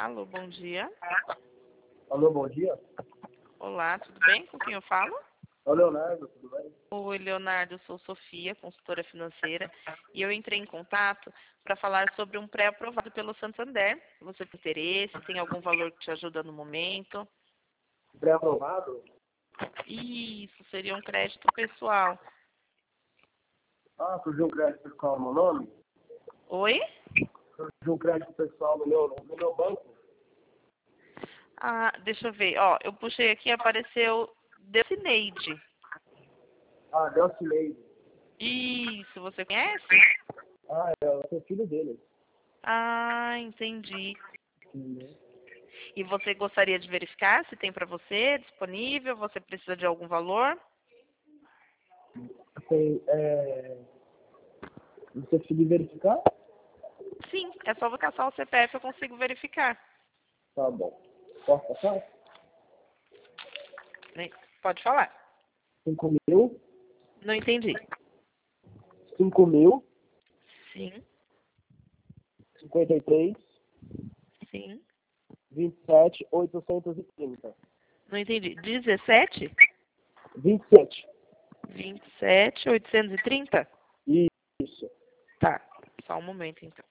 Alô, bom dia. Alô, bom dia. Olá, tudo bem? Com quem eu falo? Ô, Leonardo, tudo bem? Oi, Leonardo, eu sou Sofia, consultora financeira, e eu entrei em contato para falar sobre um pré-aprovado pelo Santander. Você tem interesse? Tem algum valor que te ajuda no momento? Pré-aprovado? Isso, seria um crédito pessoal. Ah, surgiu um crédito pessoal no meu nome? Oi? Surgiu um crédito pessoal no meu banco? Ah, deixa eu ver. Ó, eu puxei aqui, apareceu Decineide. Ah, Delcineide. Isso, você conhece? Ah, eu sou filho dele. Ah, entendi. Uhum. E você gostaria de verificar se tem para você disponível? Você precisa de algum valor? Tem, você conseguir verificar? Sim, é só você passar o CPF, eu consigo verificar. Tá bom. Posso passar? Né? Pode falar. 5.000, Não entendi. 5.000, Sim, 53, sim. 27, 830. Não entendi. 17? 27. 27, 830? Isso. Tá, só um momento então.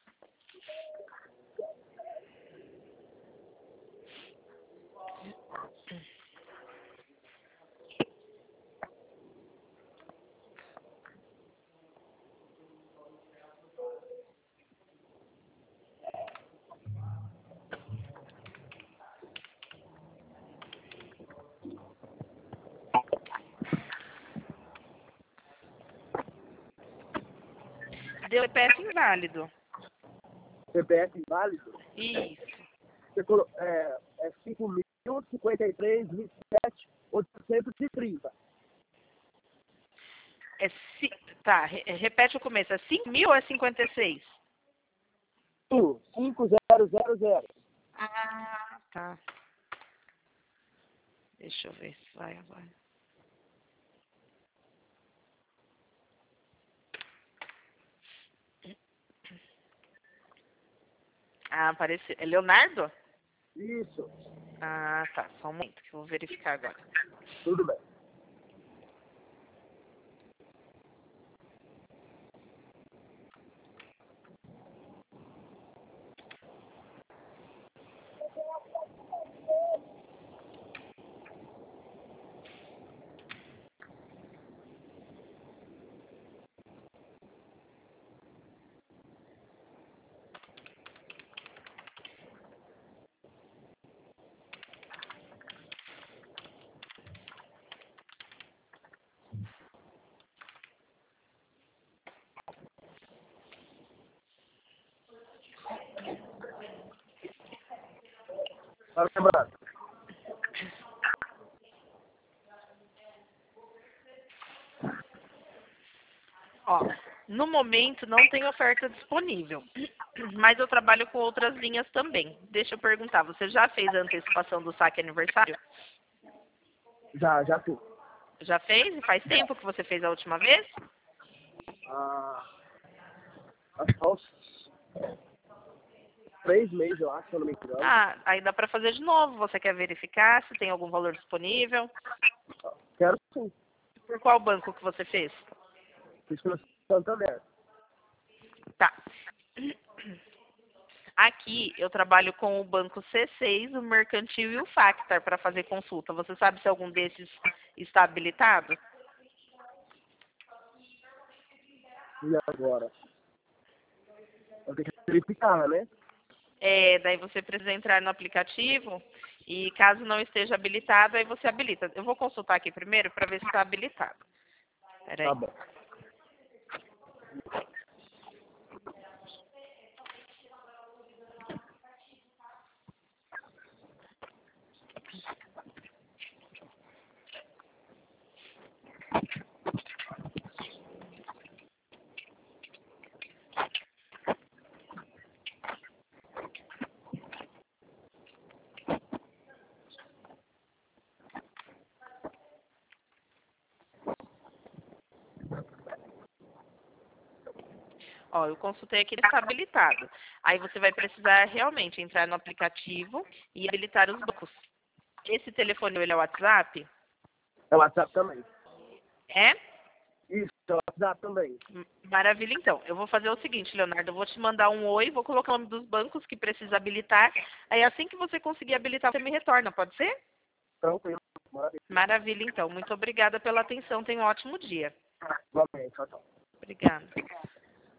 Deu CPF inválido. CPF inválido? Isso. Você é 5.000, 53, 27, 830. É, tá, repete o começo. É 5 mil ou é 56? 5000. Ah, tá. Deixa eu ver se vai agora. Ah, apareceu. É Leonardo? Isso. Ah, tá. Só um momento que eu vou verificar agora. Tudo bem. Tá lembrado? Ó, no momento não tem oferta disponível, mas eu trabalho com outras linhas também. Deixa eu perguntar, você já fez a antecipação do saque aniversário? Já fiz. Já fez? E faz tempo que você fez a última vez? Ah, acho que há uns 3 meses, eu acho, se eu não me engano. Ah, aí dá para fazer de novo. Você quer verificar se tem algum valor disponível? Quero sim. Por qual banco que você fez? Fiz pelo Santander. Tá. Aqui eu trabalho com o banco C6, o Mercantil e o Factar para fazer consulta. Você sabe se algum desses está habilitado? E agora? Eu tenho que verificar, né? É, daí você precisa entrar no aplicativo e caso não esteja habilitado, aí você habilita. Eu vou consultar aqui primeiro para ver se está habilitado. Tá Peraí. bom. Ó, eu consultei aqui, ele está habilitado. Aí você vai precisar realmente entrar no aplicativo e habilitar os bancos. Esse telefone, ele é o WhatsApp? É o WhatsApp também. É? Isso, é o WhatsApp também. Maravilha, então. Eu vou fazer o seguinte, Leonardo, eu vou te mandar um oi, vou colocar o nome dos bancos que precisa habilitar. Aí assim que você conseguir habilitar, você me retorna, pode ser? Tranquilo. Maravilha. Maravilha, então. Muito obrigada pela atenção. Tenha um ótimo dia. Igualmente. Tchau, tchau. Obrigada.